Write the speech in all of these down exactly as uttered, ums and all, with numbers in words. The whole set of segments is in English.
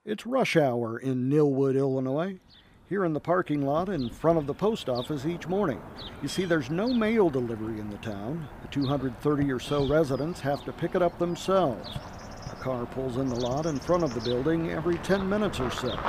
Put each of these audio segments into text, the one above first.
It's rush hour in Nillwood, Illinois. Here in the parking lot in front of the post office each morning. You see, there's no mail delivery in the town. The two hundred thirty or so residents have to pick it up themselves. A car pulls in the lot in front of the building every ten minutes or so.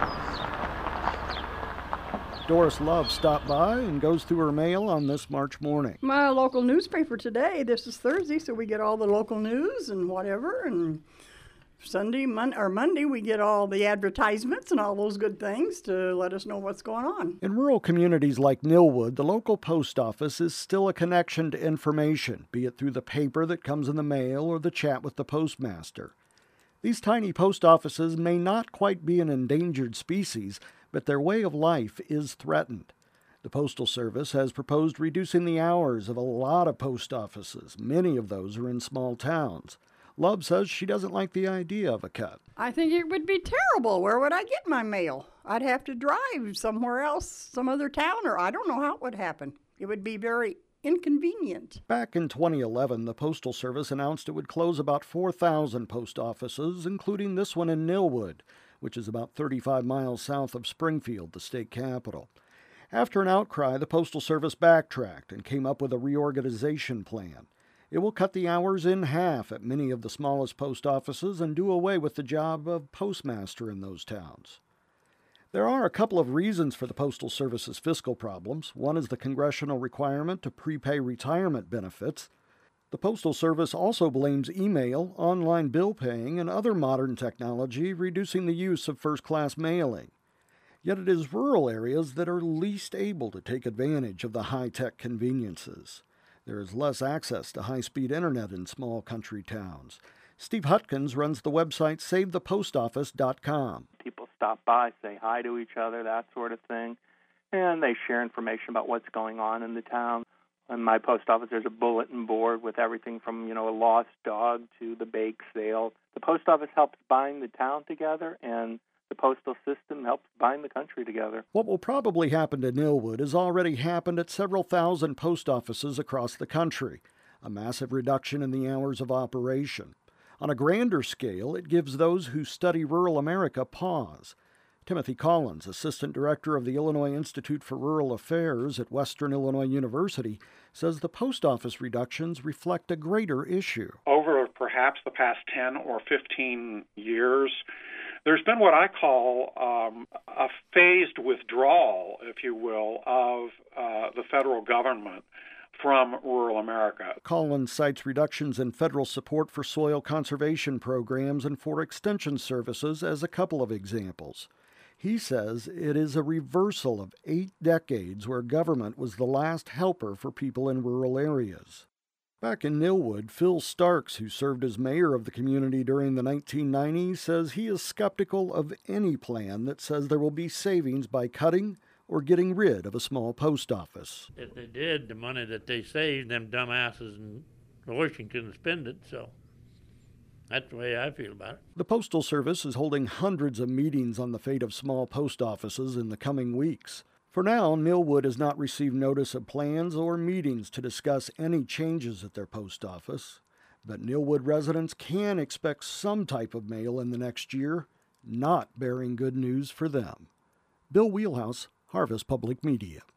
Doris Love stopped by and goes through her mail on this March morning. My local newspaper today. This is Thursday, so we get all the local news and whatever, and Sunday, Mon- or Monday, we get all the advertisements and all those good things to let us know what's going on. In rural communities like Nillwood, the local post office is still a connection to information, be it through the paper that comes in the mail or the chat with the postmaster. These tiny post offices may not quite be an endangered species, but their way of life is threatened. The Postal Service has proposed reducing the hours of a lot of post offices. Many of those are in small towns. Love says she doesn't like the idea of a cut. I think it would be terrible. Where would I get my mail? I'd have to drive somewhere else, some other town, or I don't know how it would happen. It would be very inconvenient. Back in twenty eleven, the Postal Service announced it would close about four thousand post offices, including this one in Nillwood, which is about thirty-five miles south of Springfield, the state capital. After an outcry, the Postal Service backtracked and came up with a reorganization plan. It will cut the hours in half at many of the smallest post offices and do away with the job of postmaster in those towns. There are a couple of reasons for the Postal Service's fiscal problems. One is the congressional requirement to prepay retirement benefits. The Postal Service also blames email, online bill paying, and other modern technology reducing the use of first-class mailing. Yet it is rural areas that are least able to take advantage of the high-tech conveniences. There is less access to high-speed internet in small country towns. Steve Hutkins runs the website save the post office dot com. People stop by, say hi to each other, that sort of thing, and they share information about what's going on in the town. In my post office, there's a bulletin board with everything from, you know, a lost dog to the bake sale. The post office helps bind the town together, and the postal system helps bind the country together. What will probably happen to Nillwood has already happened at several thousand post offices across the country, a massive reduction in the hours of operation. On a grander scale, it gives those who study rural America pause. Timothy Collins, Assistant Director of the Illinois Institute for Rural Affairs at Western Illinois University, says the post office reductions reflect a greater issue. Over perhaps the past ten or fifteen years, there's been what I call um, a phased withdrawal, if you will, of uh, the federal government from rural America. Collins cites reductions in federal support for soil conservation programs and for extension services as a couple of examples. He says it is a reversal of eight decades where government was the last helper for people in rural areas. Back in Nillwood, Phil Starks, who served as mayor of the community during the nineteen nineties, says he is skeptical of any plan that says there will be savings by cutting or getting rid of a small post office. If they did, the money that they saved, them dumbasses in Washington spend it, so that's the way I feel about it. The Postal Service is holding hundreds of meetings on the fate of small post offices in the coming weeks. For now, Nillwood has not received notice of plans or meetings to discuss any changes at their post office. But Nillwood residents can expect some type of mail in the next year, not bearing good news for them. Bill Wheelhouse, Harvest Public Media.